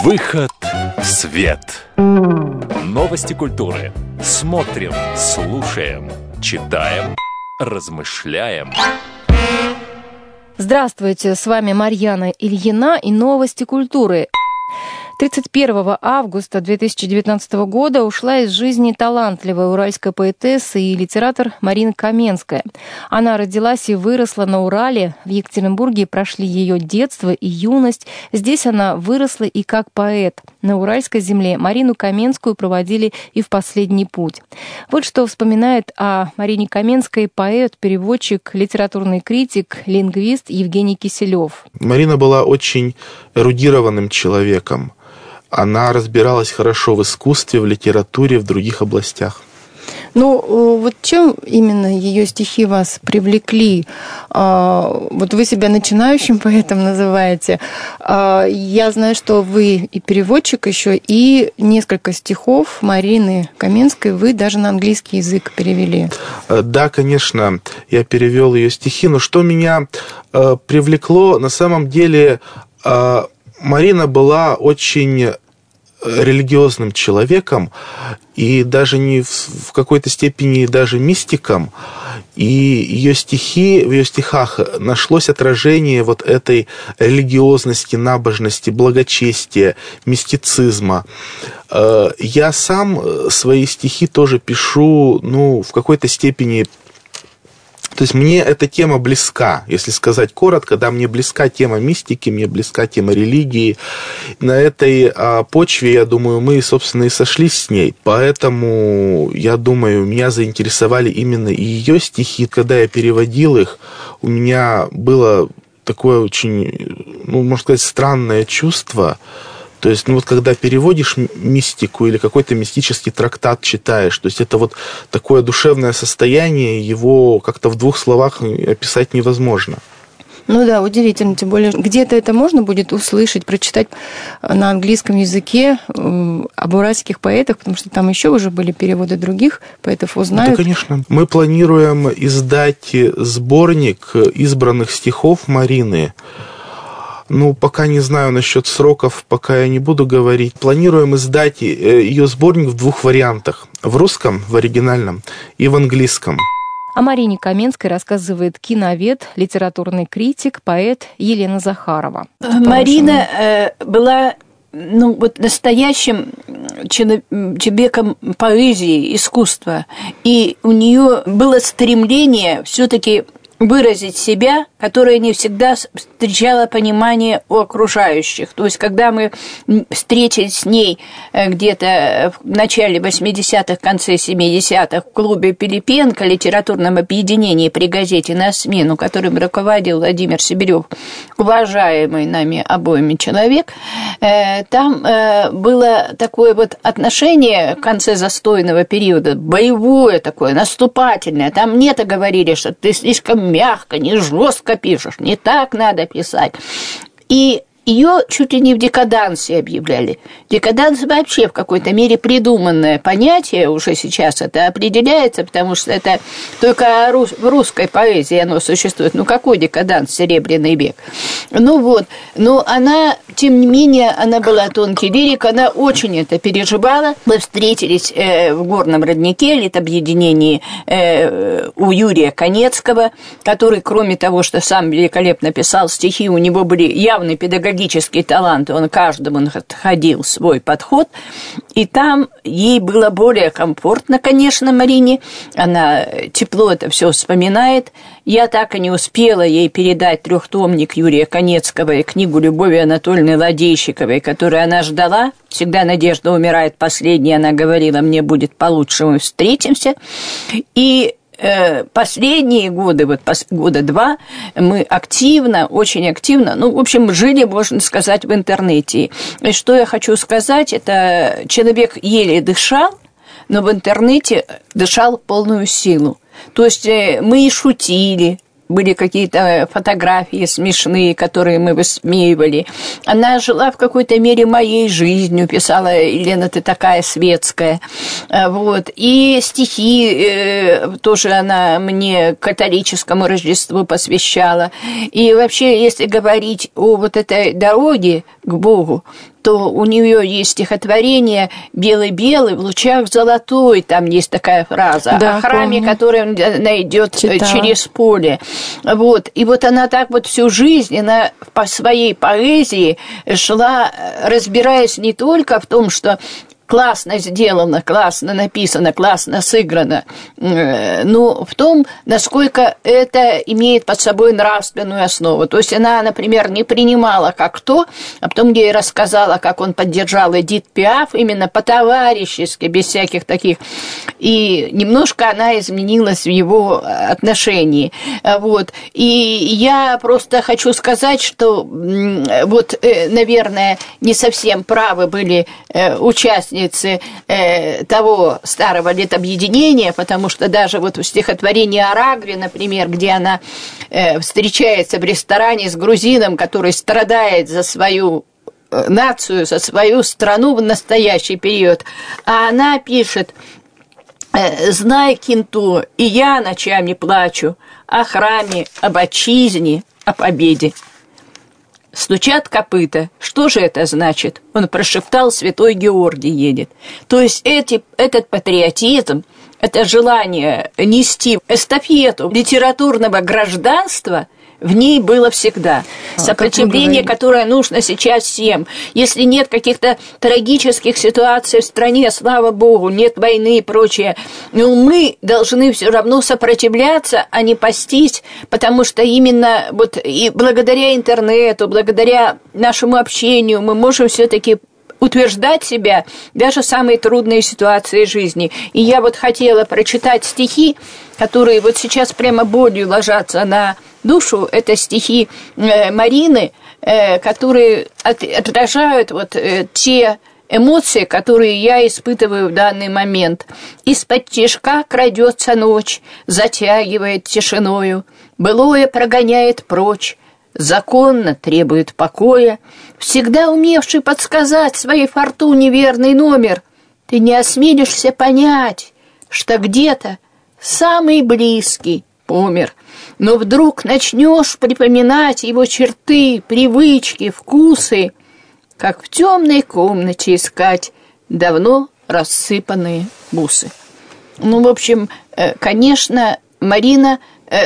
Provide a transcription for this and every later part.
Выход в свет. Новости культуры. Смотрим, слушаем, читаем, размышляем. Здравствуйте, с вами Марьяна Ильина и новости культуры. 31 августа 2019 года ушла из жизни талантливая уральская поэтесса и литератор Марина Каменская. Она родилась и выросла на Урале. В Екатеринбурге прошли ее детство и юность. Здесь она выросла и как поэт. На уральской земле Марину Каменскую проводили и в последний путь. Вот что вспоминает о Марине Каменской поэт, переводчик, литературный критик, лингвист Евгений Киселев. Марина была очень эрудированным человеком. Она разбиралась хорошо в искусстве, в литературе, в других областях. Ну, вот чем именно ее стихи вас привлекли? Вот вы себя начинающим поэтом называете. Я знаю, что вы и переводчик еще, и несколько стихов Марины Каменской вы даже на английский язык перевели. Да, конечно, я перевел ее стихи, но что меня привлекло, на самом деле, Марина была очень религиозным человеком и даже не в какой-то степени даже мистиком. И ее стихи, в ее стихах нашлось отражение вот этой религиозности, набожности, благочестия, мистицизма. Я сам свои стихи тоже пишу, в какой-то степени. То есть мне эта тема близка, если сказать коротко, да, мне близка тема мистики, мне близка тема религии. На этой почве, я думаю, мы, собственно, и сошлись с ней. Поэтому, я думаю, меня заинтересовали именно и ее стихи. Когда я переводил их, у меня было такое очень, можно сказать, странное чувство. То есть, когда переводишь мистику или какой-то мистический трактат читаешь, то есть это вот такое душевное состояние, его как-то в двух словах описать невозможно. Ну да, удивительно, тем более где-то это можно будет услышать, прочитать на английском языке об уральских поэтах, потому что там еще уже были переводы других поэтов, узнают. Да, конечно. Мы планируем издать сборник избранных стихов Марины. Пока не знаю насчет сроков, пока я не буду говорить. Планируем издать ее сборник в двух вариантах. В русском, в оригинальном, и в английском. О Марине Каменской рассказывает киновед, литературный критик, поэт Елена Захарова. Марина была настоящим человеком поэзии, искусства. И у нее было стремление все-таки выразить себя, которое не всегда встречало понимание у окружающих. То есть, когда мы встретились с ней где-то в начале 80-х, конце 70-х в клубе Пилипенко, литературном объединении при газете «На смену», которым руководил Владимир Сибирёв, уважаемый нами обоими человек, там было такое вот отношение в конце застойного периода, боевое такое, наступательное. Там мне-то говорили, что ты слишком мягко, не жестко пишешь, не так надо писать. И ее чуть ли не в декадансе объявляли. Декаданс вообще в какой-то мере придуманное понятие, уже сейчас это определяется, потому что это только в русской поэзии оно существует. Какой декаданс, Серебряный век? Но она, тем не менее, она была тонкий лирик, она очень это переживала. Мы встретились в Горном роднике, литобъединении у Юрия Конецкого, который, кроме того, что сам великолепно писал стихи, у него были явный педагогический талант, он каждому находил свой подход, и там ей было более комфортно, конечно, Марине, она тепло это все вспоминает. Я так и не успела ей передать трехтомник Юрия Конецкого и книгу Любови Анатольевны Ладейщиковой, которую она ждала. Всегда надежда умирает последней, она говорила, мне будет получше, мы встретимся. И последние годы, года два, мы активно, очень активно, жили, можно сказать, в интернете. И что я хочу сказать, это человек еле дышал, но в интернете дышал в полную силу. То есть мы и шутили, были какие-то фотографии смешные, которые мы высмеивали. Она жила в какой-то мере моей жизнью, писала: Елена, ты такая светская. Вот. И стихи тоже она мне католическому Рождеству посвящала. И вообще, если говорить о вот этой дороге к Богу, то у нее есть стихотворение «Белый-белый в лучах золотой», там есть такая фраза, да, о храме, помню. который она идет через поле. Вот. И вот она так вот всю жизнь, она по своей поэзии шла, разбираясь не только в том, что классно сделано, классно написано, классно сыграно, но в том, насколько это имеет под собой нравственную основу. То есть она, например, не принимала как то, а потом ей рассказала, как он поддержал Эдит Пиаф, именно по-товарищески, без всяких таких. И немножко она изменилась в его отношении. Вот. И я просто хочу сказать, что вот, наверное, не совсем правы были участники того старого летобъединения, потому что даже вот в стихотворении о Рагве, например, где она встречается в ресторане с грузином, который страдает за свою нацию, за свою страну в настоящий период, а она пишет: «Знай, Кинту, и я ночами плачу о храме, об отчизне, о победе». Стучат копыта. Что же это значит? Он прошептал: святой Георгий едет. То есть этот патриотизм, это желание нести эстафету литературного гражданства в ней было всегда. Сопротивление, которое нужно сейчас всем. Если нет каких-то трагических ситуаций в стране, слава богу, нет войны и прочее, но мы должны все равно сопротивляться, а не пастись, потому что именно вот и благодаря интернету, благодаря нашему общению мы можем все-таки утверждать себя даже в самые трудные ситуации жизни. И я вот хотела прочитать стихи, которые вот сейчас прямо болью ложатся на душу. Это стихи Марины, которые отражают вот те эмоции, которые я испытываю в данный момент. «Из-под тишка крадется ночь, затягивает тишиною, былое прогоняет прочь, законно требует покоя, всегда умевший подсказать своей фортуне верный номер, ты не осмелишься понять, что где-то самый близкий помер, но вдруг начнешь припоминать его черты, привычки, вкусы, как в темной комнате искать давно рассыпанные бусы». Ну, в общем, конечно, Марина,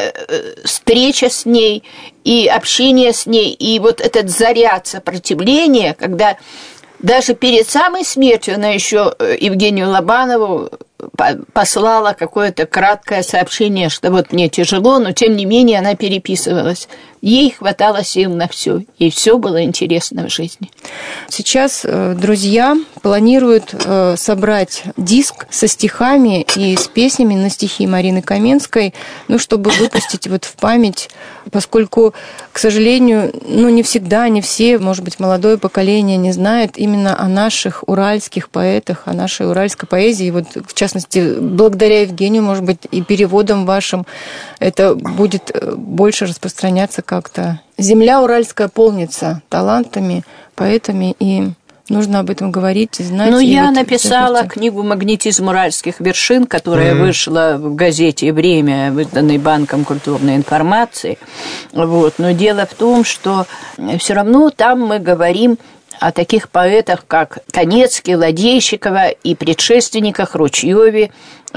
встреча с ней и общение с ней, и вот этот заряд сопротивления, когда даже перед самой смертью она еще Евгению Лобанову послала какое-то краткое сообщение, что вот мне тяжело, но тем не менее она переписывалась. Ей хватало сил на все, ей все было интересно в жизни. Сейчас друзья планируют собрать диск со стихами и с песнями на стихи Марины Каменской, ну, чтобы выпустить вот в память, поскольку, к сожалению, ну, не всегда, не все, может быть, молодое поколение не знает именно о наших уральских поэтах, о нашей уральской поэзии. Вот, в частности, благодаря Евгению, может быть, и переводам вашим это будет больше распространяться как-то. Земля уральская полнится талантами, поэтами, и нужно об этом говорить и знать. Ну, я написала книгу «Магнетизм уральских вершин», которая вышла в газете «Время», выданной Банком культурной информации. Вот. Но дело в том, что все равно там мы говорим о таких поэтах, как Канецкий, Ладейщикова и предшественниках Ручьёве,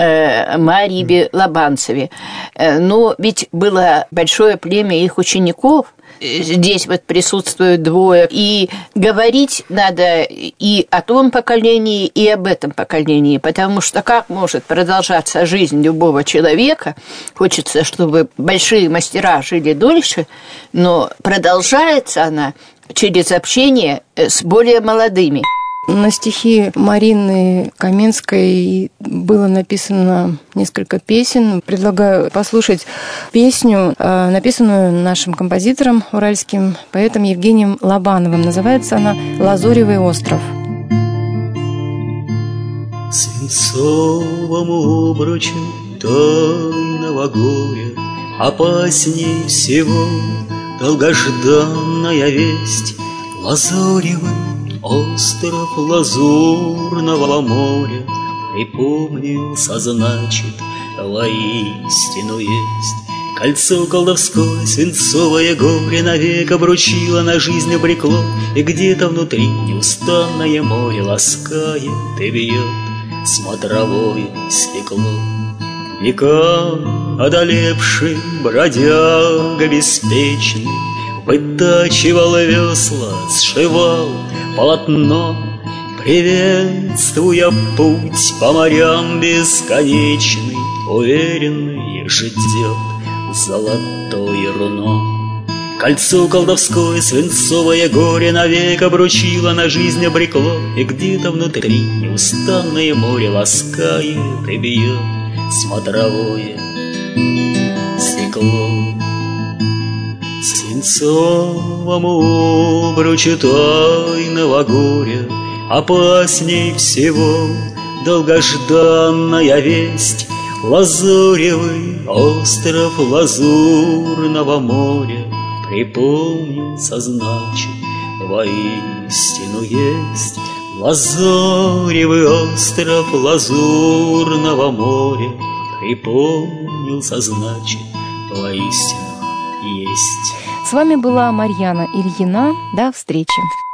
Марьеве, Лобанцеве. Но ведь было большое племя их учеников, здесь вот присутствуют двое, и говорить надо и о том поколении, и об этом поколении, потому что как может продолжаться жизнь любого человека, хочется, чтобы большие мастера жили дольше, но продолжается она через общение с более молодыми. На стихи Марины Каменской было написано несколько песен. Предлагаю послушать песню, написанную нашим композитором, уральским поэтом Евгением Лобановым. Называется она «Лазоревый остров». Свинцовому обручу тайного горя опасней всего долгожданная весть. Лазоревый остров лазурного моря припомнился, значит, воистину есть. Кольцо колдовское, свинцовое горе навек обручило, на жизнь обрекло, и где-то внутри неустанное море ласкает и бьет смотровое стекло. Века одолевший бродяга беспечный вытачивал весла, сшивал полотно, приветствуя путь по морям бесконечный, уверенный ждет золотое руно. Кольцо колдовское, свинцовое горе навек обручило, на жизнь обрекло, и где-то внутри неустанное море ласкает и бьет смотровое стекло. Свинцовому обручу тайного горя опасней всего долгожданная весть. Лазоревый остров лазурного моря припомнился, значит, воистину есть. Лазоревый остров лазурного моря припомнился, значит, воистину есть. С вами была Марьяна Ильина. До встречи.